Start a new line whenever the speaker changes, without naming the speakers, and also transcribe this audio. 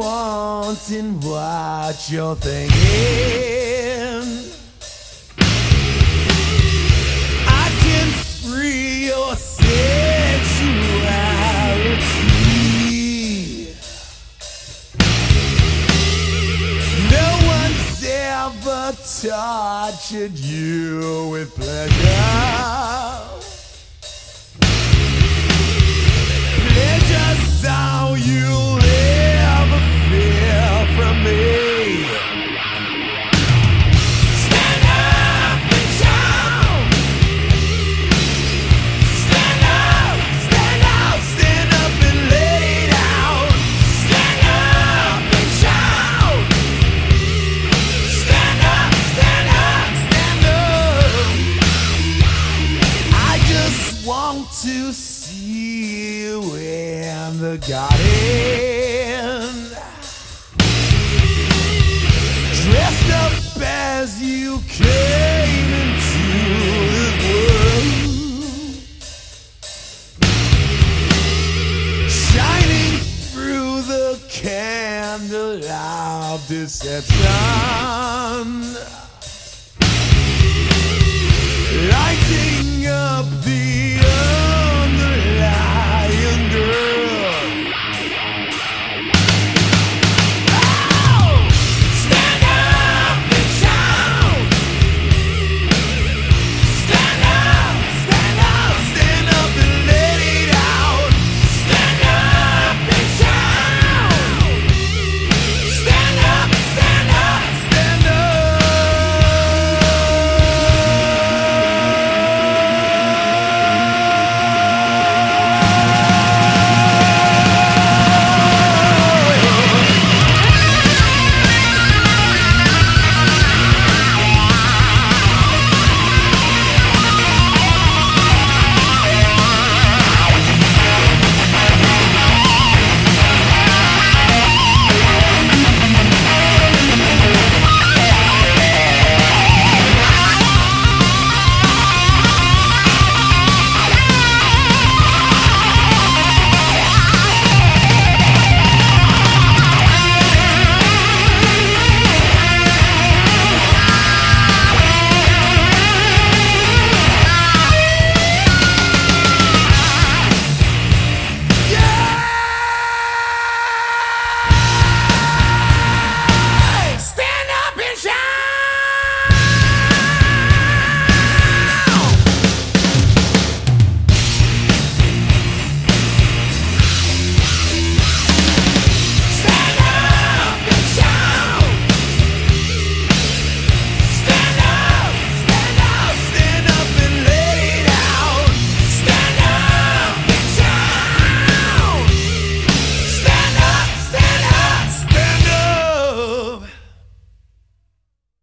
wanting what you're thinking. I can free your sexuality. No one's ever tortured you with pleasure. Pleasure's all you'll ever feel from me. Stand up and shout. Stand up, stand up, stand up and lay down. Stand up and shout. Stand up, stand up, stand up. I just want to see you in the garden, dressed up as you came into this world, shining through the candle of deception, lighting up the